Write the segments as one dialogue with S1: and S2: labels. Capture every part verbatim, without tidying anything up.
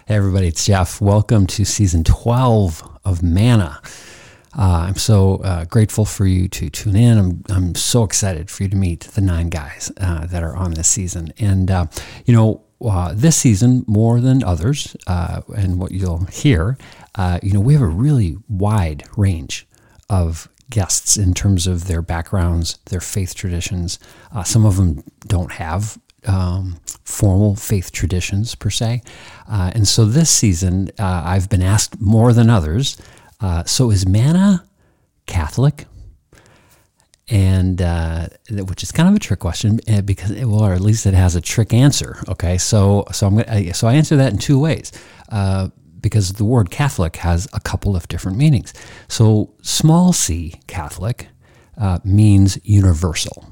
S1: Hey everybody, it's Jeff. Welcome to season twelve of Manna. Uh, I'm so uh, grateful for you to tune in. I'm I'm so excited for you to meet the nine guys uh, that are on this season. And, uh, you know, uh, this season, more than others, uh, and what you'll hear, uh, you know, we have a really wide range of guests in terms of their backgrounds, their faith traditions. Uh, some of them don't have Um, formal faith traditions per se. Uh, and so this season, uh, I've been asked more than others, uh, so is Manna Catholic? And uh, which is kind of a trick question because, it, well, or at least it has a trick answer. Okay, so so I'm gonna, so I answer that in two ways uh, because the word Catholic has a couple of different meanings. So small c Catholic uh, means universal,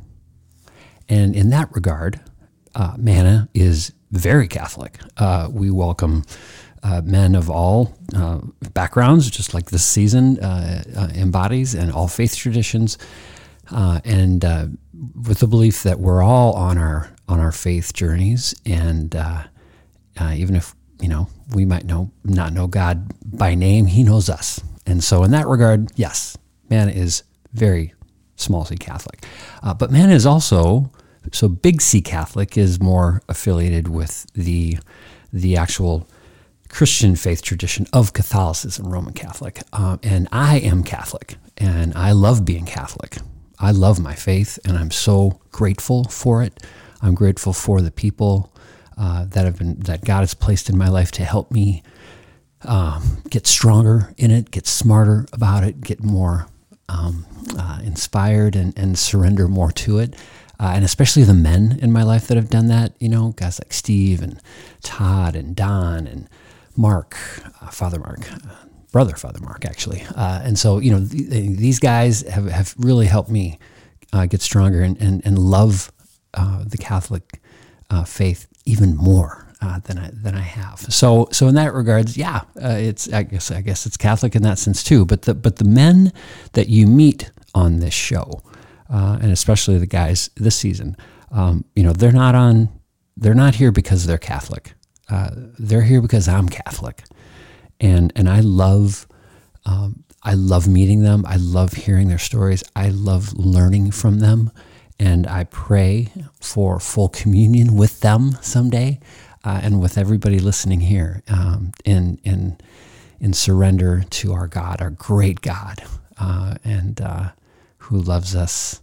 S1: and in that regard, Uh, Manna is very Catholic. Uh, we welcome uh, men of all uh, backgrounds, just like this season uh, uh, embodies, and all faith traditions, uh, and uh, with the belief that we're all on our on our faith journeys, and uh, uh, even if you know we might know not know God by name, He knows us, and so in that regard, yes, Manna is very small c Catholic, uh, but Manna is also. So big C Catholic is more affiliated with the the actual Christian faith tradition of Catholicism, Roman Catholic. Um, and I am Catholic, and I love being Catholic. I love my faith, and I'm so grateful for it. I'm grateful for the people uh, that have been that God has placed in my life to help me um, get stronger in it, get smarter about it, get more um, uh, inspired, and, and surrender more to it. Uh, and especially the men in my life that have done that, you know, guys like Steve and Todd and Don and Mark, uh, Father Mark, uh, brother Father Mark, actually. Uh, and so, you know, th- these guys have, have really helped me uh, get stronger and, and, and love uh, the Catholic uh, faith even more uh, than I than I have. So, so in that regards, yeah, uh, it's I guess I guess it's Catholic in that sense too. But the but the men that you meet on this show. Uh, and especially the guys this season, um, you know, they're not on, they're not here because they're Catholic. Uh, they're here because I'm Catholic, and and I love, um, I love meeting them. I love hearing their stories. I love learning from them, and I pray for full communion with them someday, uh, and with everybody listening here, um, in in in surrender to our God, our great God, uh, and. Uh, who loves us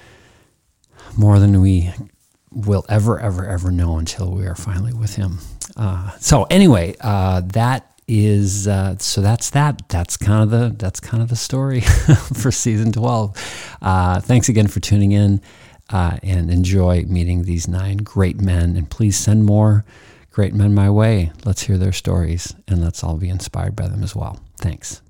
S1: more than we will ever, ever, ever know until we are finally with Him. Uh, so anyway, uh, that is uh, so that's that. That's kind of the that's kind of the story for season twelve. Uh, thanks again for tuning in, uh, and enjoy meeting these nine great men. And please send more great men my way. Let's hear their stories, and let's all be inspired by them as well. Thanks.